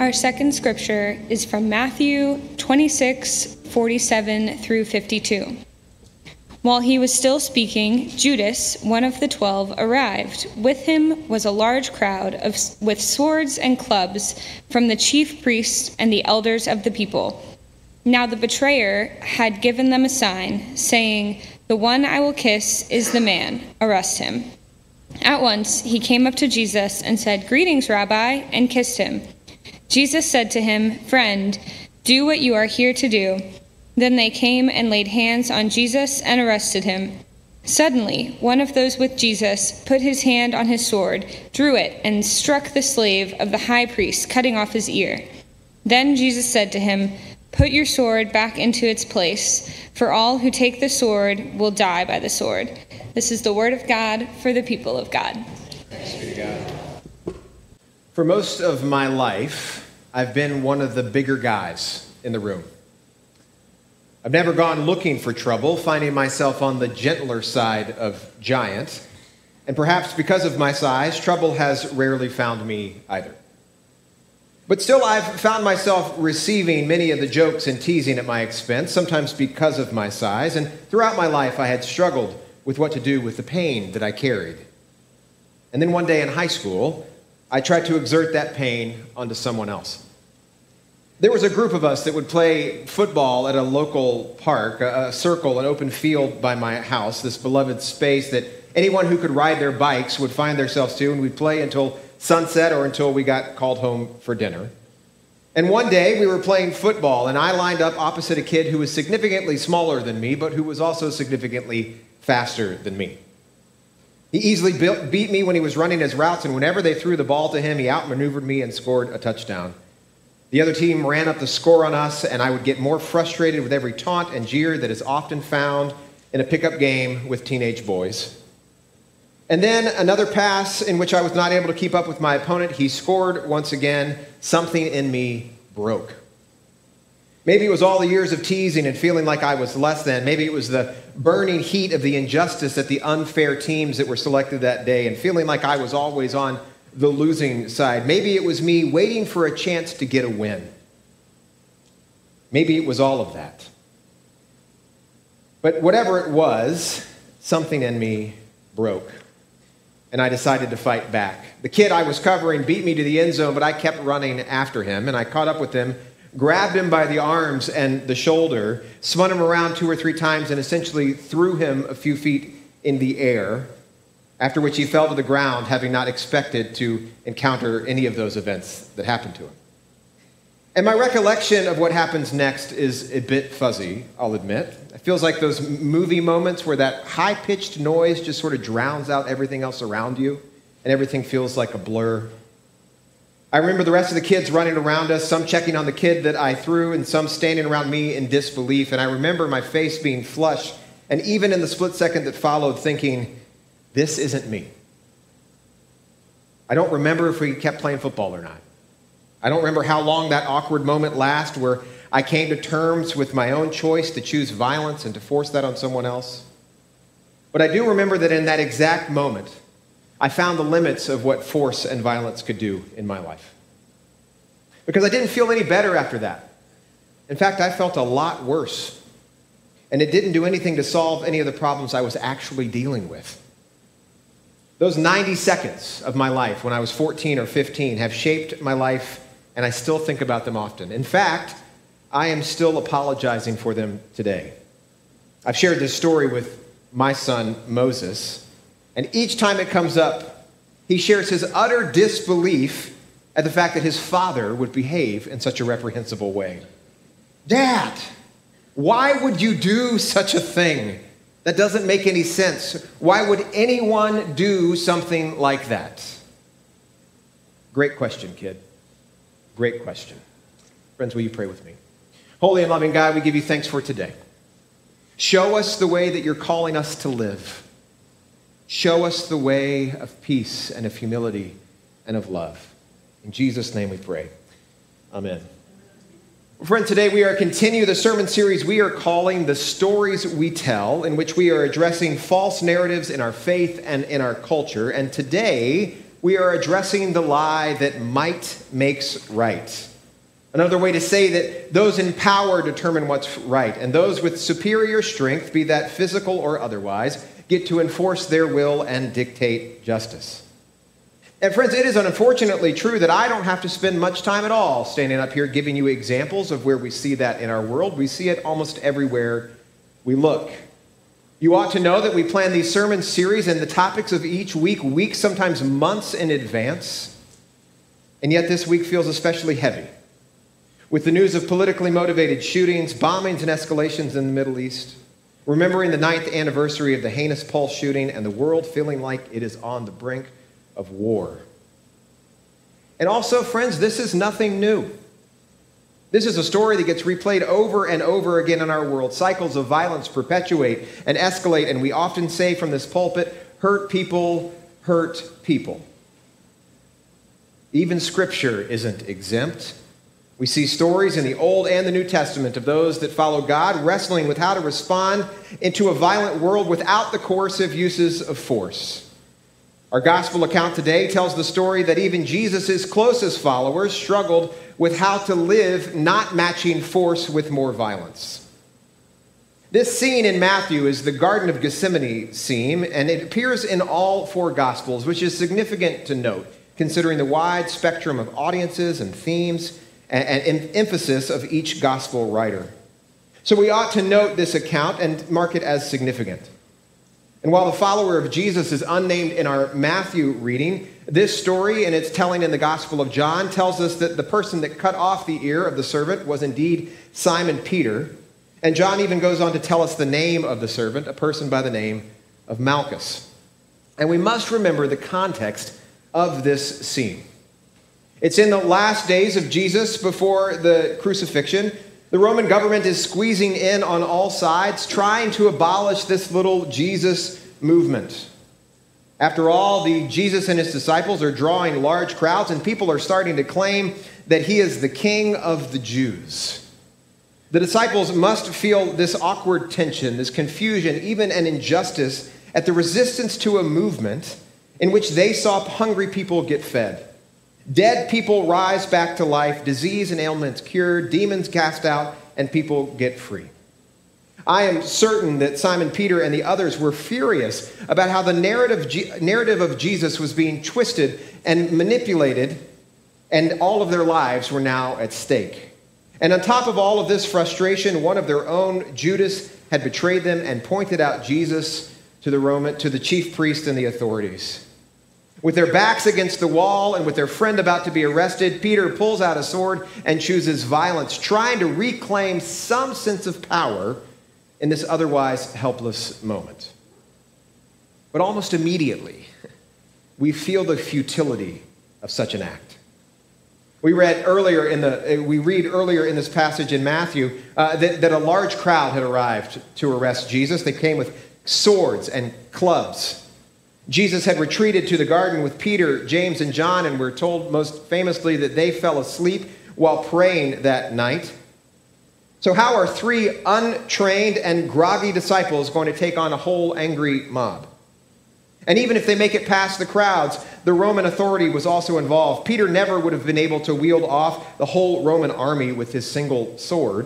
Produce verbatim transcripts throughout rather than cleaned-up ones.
Our second scripture is from Matthew twenty-six, forty-seven through fifty-two. While he was still speaking, Judas, one of the twelve, arrived. With him was a large crowd of, with swords and clubs from the chief priests and the elders of the people. Now the betrayer had given them a sign, saying, "The one I will kiss is the man. Arrest him." At once he came up to Jesus and said, "Greetings, Rabbi," and kissed him. Jesus said to him, "Friend, do what you are here to do." Then they came and laid hands on Jesus and arrested him. Suddenly, one of those with Jesus put his hand on his sword, drew it, and struck the slave of the high priest, cutting off his ear. Then Jesus said to him, "Put your sword back into its place, for all who take the sword will die by the sword." This is the word of God for the people of God. Thanks be to God. For most of my life, I've been one of the bigger guys in the room. I've never gone looking for trouble, finding myself on the gentler side of giant. And perhaps because of my size, trouble has rarely found me either. But still, I've found myself receiving many of the jokes and teasing at my expense, sometimes because of my size. And throughout my life, I had struggled with what to do with the pain that I carried. And then one day in high school, I tried to exert that pain onto someone else. There was a group of us that would play football at a local park, a, a circle, an open field by my house, this beloved space that anyone who could ride their bikes would find themselves to, and we'd play until sunset or until we got called home for dinner. And one day we were playing football, and I lined up opposite a kid who was significantly smaller than me, but who was also significantly faster than me. He easily built, beat me when he was running his routes, and whenever they threw the ball to him, he outmaneuvered me and scored a touchdown. The other team ran up the score on us, and I would get more frustrated with every taunt and jeer that is often found in a pickup game with teenage boys. And then another pass in which I was not able to keep up with my opponent. He scored once again. Something in me broke. Maybe it was all the years of teasing and feeling like I was less than. Maybe it was the burning heat of the injustice at the unfair teams that were selected that day and feeling like I was always on the losing side. Maybe it was me waiting for a chance to get a win. Maybe it was all of that. But whatever it was, something in me broke, and I decided to fight back. The kid I was covering beat me to the end zone, but I kept running after him, and I caught up with him, grabbed him by the arms and the shoulder, spun him around two or three times, and essentially threw him a few feet in the air, after which he fell to the ground, having not expected to encounter any of those events that happened to him. And my recollection of what happens next is a bit fuzzy, I'll admit. It feels like those movie moments where that high-pitched noise just sort of drowns out everything else around you, and everything feels like a blur. I remember the rest of the kids running around us, some checking on the kid that I threw, and some standing around me in disbelief. And I remember my face being flushed, and even in the split second that followed, thinking, this isn't me. I don't remember if we kept playing football or not. I don't remember how long that awkward moment lasted where I came to terms with my own choice to choose violence and to force that on someone else. But I do remember that in that exact moment, I found the limits of what force and violence could do in my life. Because I didn't feel any better after that. In fact, I felt a lot worse. And it didn't do anything to solve any of the problems I was actually dealing with. Those ninety seconds of my life when I was fourteen or fifteen have shaped my life, and I still think about them often. In fact, I am still apologizing for them today. I've shared this story with my son, Moses, and each time it comes up, he shares his utter disbelief at the fact that his father would behave in such a reprehensible way. Dad, why would you do such a thing? That doesn't make any sense. Why would anyone do something like that? Great question, kid. Great question. Friends, will you pray with me? Holy and loving God, we give you thanks for today. Show us the way that you're calling us to live. Show us the way of peace and of humility and of love. In Jesus' name we pray. Amen. Friend, today we are continuing the sermon series we are calling The Stories We Tell, in which we are addressing false narratives in our faith and in our culture. And today we are addressing the lie that might makes right. Another way to say that those in power determine what's right, and those with superior strength, be that physical or otherwise, get to enforce their will and dictate justice. And friends, it is unfortunately true that I don't have to spend much time at all standing up here giving you examples of where we see that in our world. We see it almost everywhere we look. You ought to know that we plan these sermon series and the topics of each week, weeks, sometimes months in advance. And yet this week feels especially heavy, with the news of politically motivated shootings, bombings, and escalations in the Middle East, remembering the ninth anniversary of the heinous Pulse shooting, and the world feeling like it is on the brink of war. And also, friends, this is nothing new. This is a story that gets replayed over and over again in our world. Cycles of violence perpetuate and escalate, and we often say from this pulpit, hurt people hurt people. Even Scripture isn't exempt. We see stories in the Old and the New Testament of those that follow God wrestling with how to respond into a violent world without the coercive uses of force. Our gospel account today tells the story that even Jesus' closest followers struggled with how to live not matching force with more violence. This scene in Matthew is the Garden of Gethsemane scene, and it appears in all four gospels, which is significant to note, considering the wide spectrum of audiences and themes and, and emphasis of each gospel writer. So we ought to note this account and mark it as significant. And while the follower of Jesus is unnamed in our Matthew reading, this story and its telling in the Gospel of John tells us that the person that cut off the ear of the servant was indeed Simon Peter. And John even goes on to tell us the name of the servant, a person by the name of Malchus. And we must remember the context of this scene. It's in the last days of Jesus before the crucifixion. The Roman government is squeezing in on all sides, trying to abolish this little Jesus movement. After all, the Jesus and his disciples are drawing large crowds, and people are starting to claim that he is the king of the Jews. The disciples must feel this awkward tension, this confusion, even an injustice at the resistance to a movement in which they saw hungry people get fed. Dead people rise back to life, disease and ailments cured, demons cast out, and people get free. I am certain that Simon Peter and the others were furious about how the narrative, narrative of Jesus was being twisted and manipulated, and all of their lives were now at stake. And on top of all of this frustration, one of their own, Judas, had betrayed them and pointed out Jesus to the Roman, to the chief priest and the authorities. With their backs against the wall and with their friend about to be arrested, Peter pulls out a sword and chooses violence, trying to reclaim some sense of power in this otherwise helpless moment. But almost immediately, we feel the futility of such an act. We read earlier in the we read earlier in this passage in Matthew uh, that, that a large crowd had arrived to arrest Jesus. They came with swords and clubs. Jesus had retreated to the garden with Peter, James, and John, and we're told most famously that they fell asleep while praying that night. So how are three untrained and groggy disciples going to take on a whole angry mob? And even if they make it past the crowds, the Roman authority was also involved. Peter never would have been able to wield off the whole Roman army with his single sword.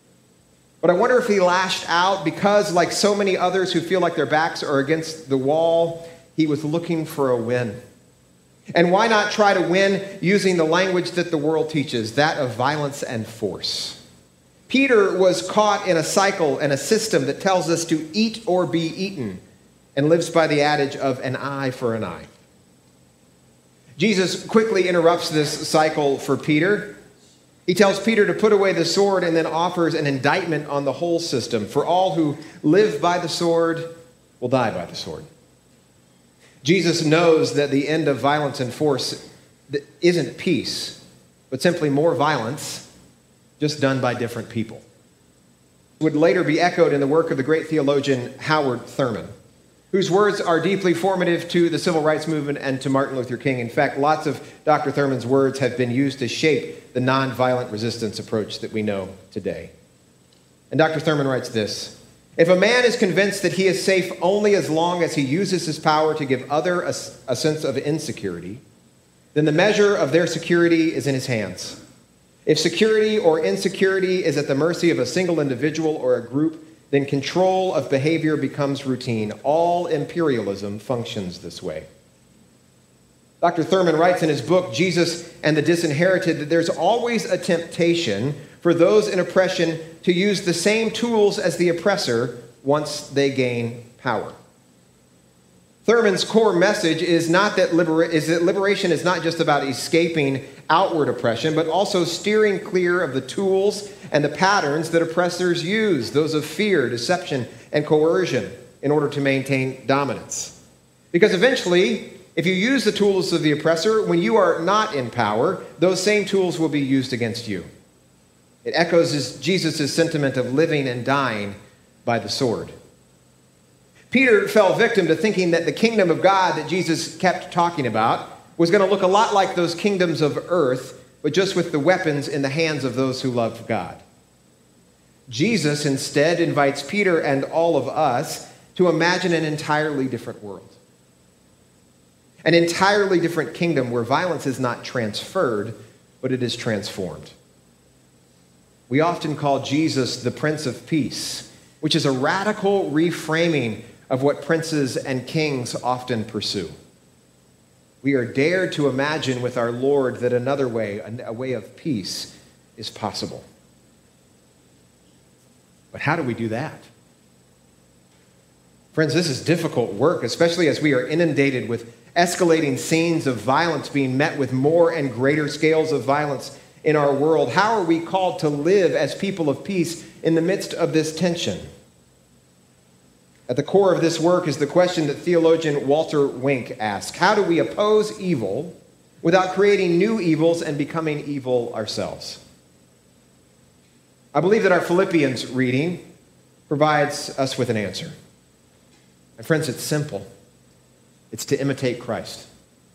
But I wonder if he lashed out because, like so many others who feel like their backs are against the wall, he was looking for a win. And why not try to win using the language that the world teaches, that of violence and force? Peter was caught in a cycle and a system that tells us to eat or be eaten and lives by the adage of an eye for an eye. Jesus quickly interrupts this cycle for Peter. He tells Peter to put away the sword and then offers an indictment on the whole system. For all who live by the sword will die by the sword. Jesus knows that the end of violence and force isn't peace, but simply more violence, just done by different people. It would later be echoed in the work of the great theologian Howard Thurman, whose words are deeply formative to the civil rights movement and to Martin Luther King. In fact, lots of Doctor Thurman's words have been used to shape the nonviolent resistance approach that we know today. And Doctor Thurman writes this: if a man is convinced that he is safe only as long as he uses his power to give others a, a sense of insecurity, then the measure of their security is in his hands. If security or insecurity is at the mercy of a single individual or a group, then control of behavior becomes routine. All imperialism functions this way. Doctor Thurman writes in his book, Jesus and the Disinherited, that there's always a temptation for those in oppression to use the same tools as the oppressor once they gain power. Thurman's core message is not that, libera- is that liberation is not just about escaping outward oppression, but also steering clear of the tools and the patterns that oppressors use, those of fear, deception, and coercion, in order to maintain dominance. Because eventually, if you use the tools of the oppressor, when you are not in power, those same tools will be used against you. It echoes Jesus' sentiment of living and dying by the sword. Peter fell victim to thinking that the kingdom of God that Jesus kept talking about was going to look a lot like those kingdoms of earth, but just with the weapons in the hands of those who loved God. Jesus instead invites Peter and all of us to imagine an entirely different world. An entirely different kingdom where violence is not transferred, but it is transformed. We often call Jesus the Prince of Peace, which is a radical reframing of what princes and kings often pursue. We are dared to imagine with our Lord that another way, a way of peace, is possible. But how do we do that? Friends, this is difficult work, especially as we are inundated with escalating scenes of violence being met with more and greater scales of violence in our world. How are we called to live as people of peace in the midst of this tension? At the core of this work is the question that theologian Walter Wink asked: how do we oppose evil without creating new evils and becoming evil ourselves? I believe that our Philippians reading provides us with an answer. And friends, it's simple. It's to imitate Christ.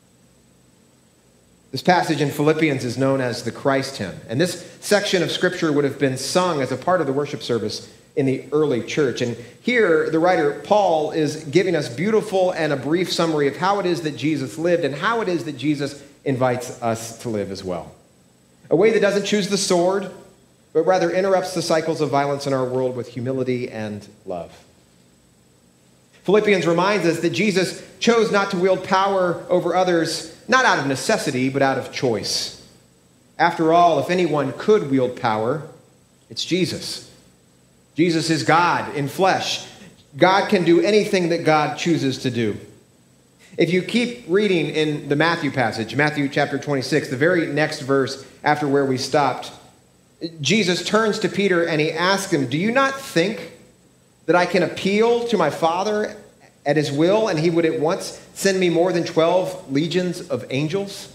This passage in Philippians is known as the Christ hymn. And this section of Scripture would have been sung as a part of the worship service in the early church. And here, the writer Paul is giving us beautiful and a brief summary of how it is that Jesus lived and how it is that Jesus invites us to live as well. A way that doesn't choose the sword, but rather interrupts the cycles of violence in our world with humility and love. Philippians reminds us that Jesus chose not to wield power over others, not out of necessity, but out of choice. After all, if anyone could wield power, it's Jesus. Jesus is God in flesh. God can do anything that God chooses to do. If you keep reading in the Matthew passage, Matthew chapter twenty-six, the very next verse after where we stopped, Jesus turns to Peter and he asks him, "Do you not think that I can appeal to my Father at his will and he would at once send me more than twelve legions of angels?"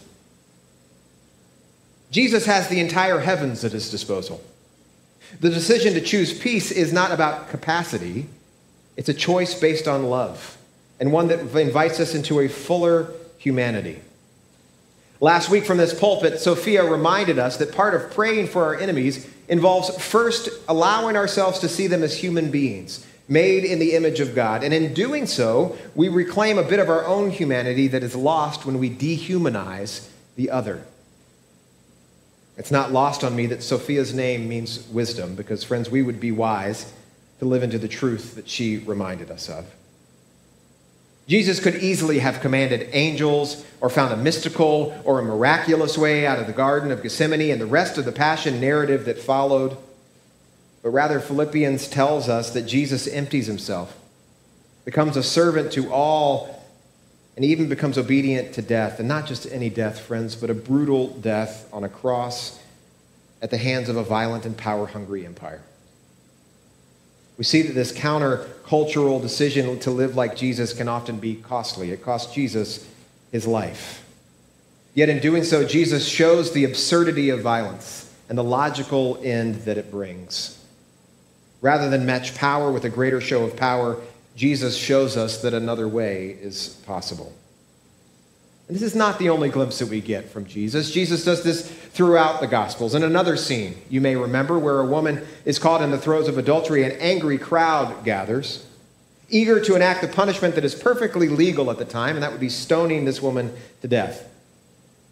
Jesus has the entire heavens at his disposal. The decision to choose peace is not about capacity. It's a choice based on love, and one that invites us into a fuller humanity. Last week from this pulpit, Sophia reminded us that part of praying for our enemies involves first allowing ourselves to see them as human beings, made in the image of God. And in doing so, we reclaim a bit of our own humanity that is lost when we dehumanize the other. It's not lost on me that Sophia's name means wisdom, because, friends, we would be wise to live into the truth that she reminded us of. Jesus could easily have commanded angels or found a mystical or a miraculous way out of the Garden of Gethsemane and the rest of the passion narrative that followed. But rather, Philippians tells us that Jesus empties himself, becomes a servant to all, and even becomes obedient to death. And not just any death, friends, but a brutal death on a cross at the hands of a violent and power-hungry empire. We see that this counter-cultural decision to live like Jesus can often be costly. It cost Jesus his life. Yet in doing so, Jesus shows the absurdity of violence and the logical end that it brings. Rather than match power with a greater show of power, Jesus shows us that another way is possible. And this is not the only glimpse that we get from Jesus. Jesus does this throughout the Gospels. In another scene, you may remember, where a woman is caught in the throes of adultery, an angry crowd gathers, eager to enact the punishment that is perfectly legal at the time, and that would be stoning this woman to death.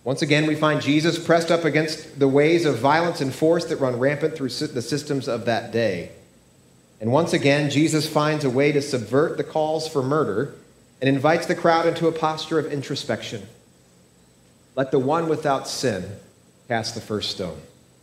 Once again, we find Jesus pressed up against the ways of violence and force that run rampant through the systems of that day. And once again, Jesus finds a way to subvert the calls for murder and invites the crowd into a posture of introspection. Let the one without sin cast the first stone.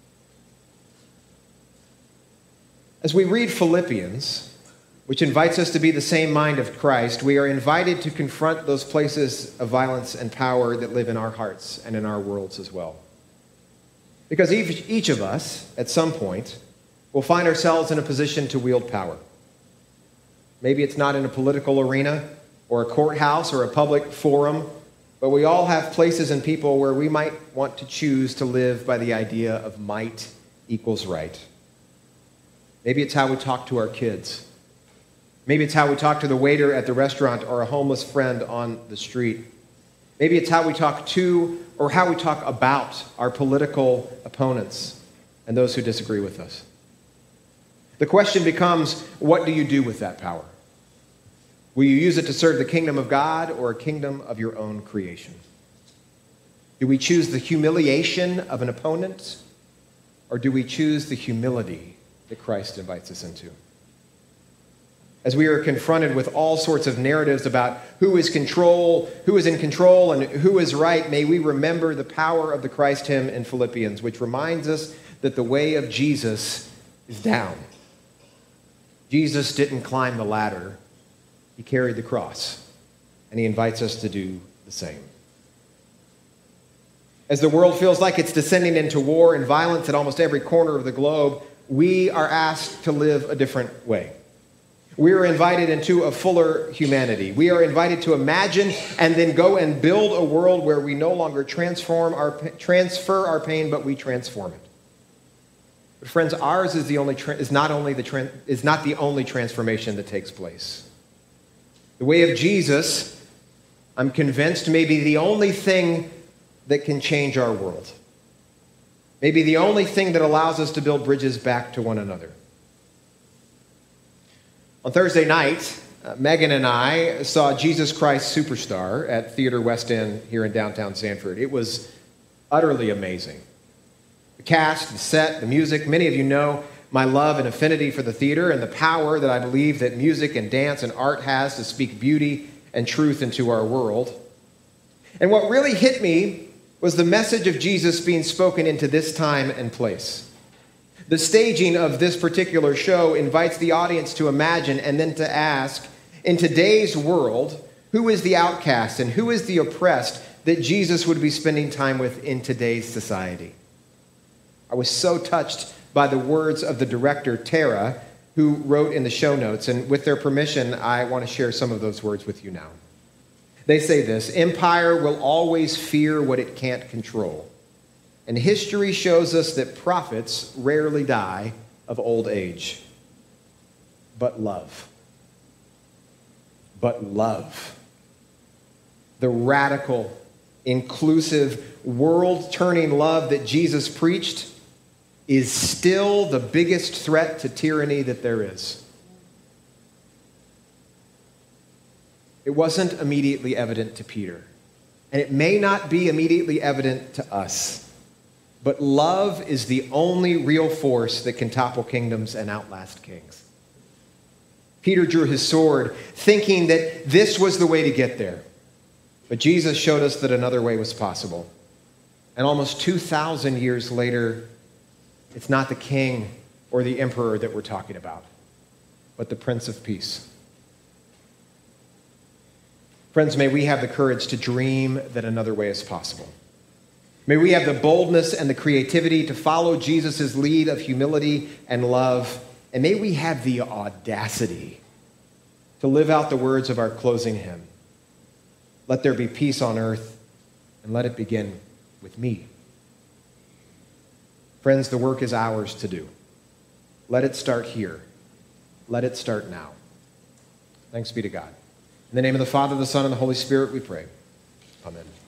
As we read Philippians, which invites us to be the same mind of Christ, we are invited to confront those places of violence and power that live in our hearts and in our worlds as well. Because each, each of us, at some point, will find ourselves in a position to wield power. Maybe it's not in a political arena or a courthouse or a public forum, but we all have places and people where we might want to choose to live by the idea of might equals right. Maybe it's how we talk to our kids. Maybe it's how we talk to the waiter at the restaurant or a homeless friend on the street. Maybe it's how we talk to or how we talk about our political opponents and those who disagree with us. The question becomes, what do you do with that power? Will you use it to serve the kingdom of God or a kingdom of your own creation? Do we choose the humiliation of an opponent, or do we choose the humility that Christ invites us into? As we are confronted with all sorts of narratives about who is control, who is in control, and who is right, may we remember the power of the Christ hymn in Philippians, which reminds us that the way of Jesus is down. Jesus didn't climb the ladder. He carried the cross, and he invites us to do the same. As the world feels like it's descending into war and violence at almost every corner of the globe, we are asked to live a different way. We are invited into a fuller humanity. We are invited to imagine and then go and build a world where we no longer transform our, transfer our pain, but we transform it. But friends, ours is the only is not only the is not the only transformation that takes place. The way of Jesus, I'm convinced, may be the only thing that can change our world. Maybe the only thing that allows us to build bridges back to one another. On Thursday night, uh, Megan and I saw Jesus Christ Superstar at Theater West End here in downtown Sanford. It was utterly amazing. The cast, the set, the music. Many of you know my love and affinity for the theater and the power that I believe that music and dance and art has to speak beauty and truth into our world. And what really hit me was the message of Jesus being spoken into this time and place. The staging of this particular show invites the audience to imagine and then to ask, in today's world, who is the outcast and who is the oppressed that Jesus would be spending time with in today's society? I was so touched by the words of the director, Tara, who wrote in the show notes, and with their permission, I want to share some of those words with you now. They say this: empire will always fear what it can't control. And history shows us that prophets rarely die of old age. But love. But love. The radical, inclusive, world-turning love that Jesus preached is still the biggest threat to tyranny that there is. It wasn't immediately evident to Peter, and it may not be immediately evident to us. But love is the only real force that can topple kingdoms and outlast kings. Peter drew his sword, thinking that this was the way to get there. But Jesus showed us that another way was possible. And almost two thousand years later, it's not the king or the emperor that we're talking about, but the Prince of Peace. Friends, may we have the courage to dream that another way is possible. May we have the boldness and the creativity to follow Jesus' lead of humility and love. And may we have the audacity to live out the words of our closing hymn. Let there be peace on earth, and let it begin with me. Friends, the work is ours to do. Let it start here. Let it start now. Thanks be to God. In the name of the Father, the Son, and the Holy Spirit, we pray. Amen.